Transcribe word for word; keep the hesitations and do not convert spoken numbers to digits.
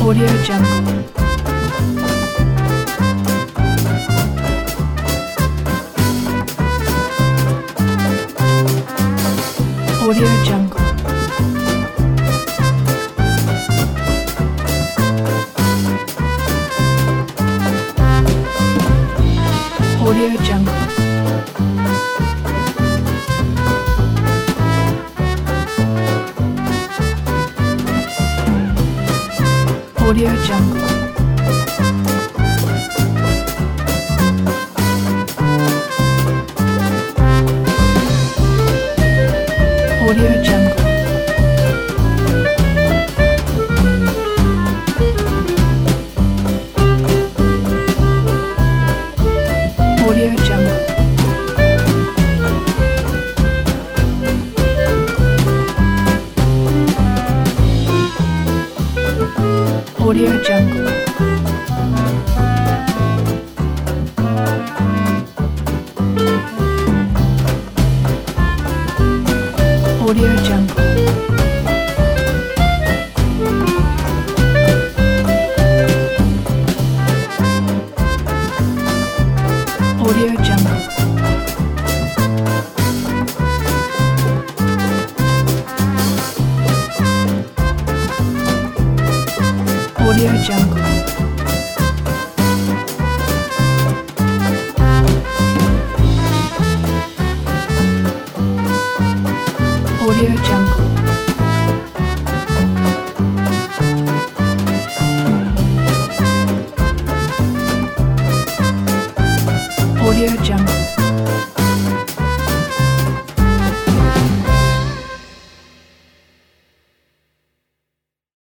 Audio Jungle. Audio Jungle. Audio Jungle. Audio Jungle. Audio Jungle. Audio Jungle. Audio Jungle. Audio Jungle. Audio Jungle. Audio Jungle.